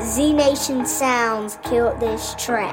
Z Nation Sounds killed this track.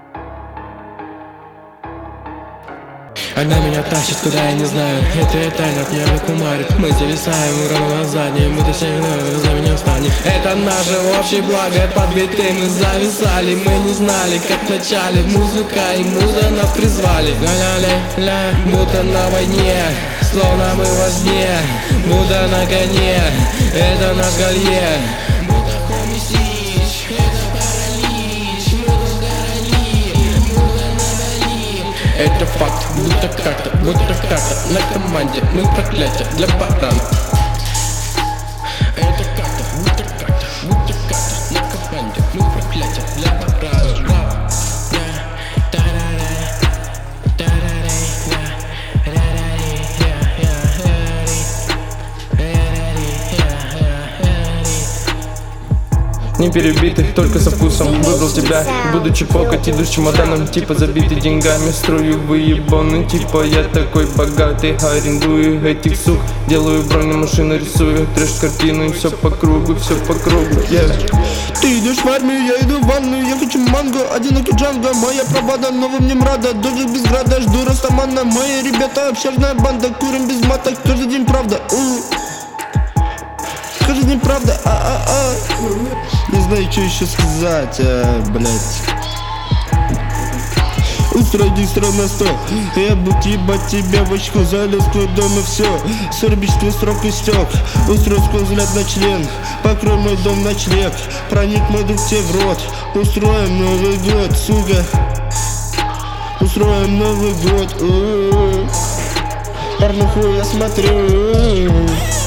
Она меня тащит, куда я не знаю. Это тайна, пьяный кумарит. Мы зависаем, ровно на задней. Мы достигли, за меня встанет. Это наше общее благо. Под биты мы зависали. Мы не знали, как в начале. Музыка и муза нас призвали. Ля-ля-ля-ля, будто на войне. Словно мы во сне, будто на коне. Это наш голье. Будто поместись, это паралич. Будто сгорали, будто навали. Это факт, будто как-то на команде. Мы проклятие для барана. Это как-то, будто как-то на команде. Мы проклятие для барана. Не перебитый, только со вкусом выбрал тебя. Будучи покать, иду с чемоданом, типа забитый деньгами. Строю выебоны, типа я такой богатый. Арендую этих сук, делаю бронемашину, рисую трэш-картину. И все по кругу, yeah. Ты идешь в армию, я иду в ванную. Я хочу манго, одинокий Джанго. Моя правада, новым не рада. Дождик без града, жду Растамана. Мои ребята, общажная банда. Курим без мата, каждый день правда. Каждый день правда, Не знаю, что еще сказать, блять. Устрой дистро на стол. Я буду ебать тебя в очко. Залез в твой дом и все. Сорбич твой срок истек. Устрой сквозь взгляд на член. Покрой мой дом ночлег. Проник мой друг тебе в рот. Устроим Новый год, сука. Устроим Новый год. Порнуху я смотрю.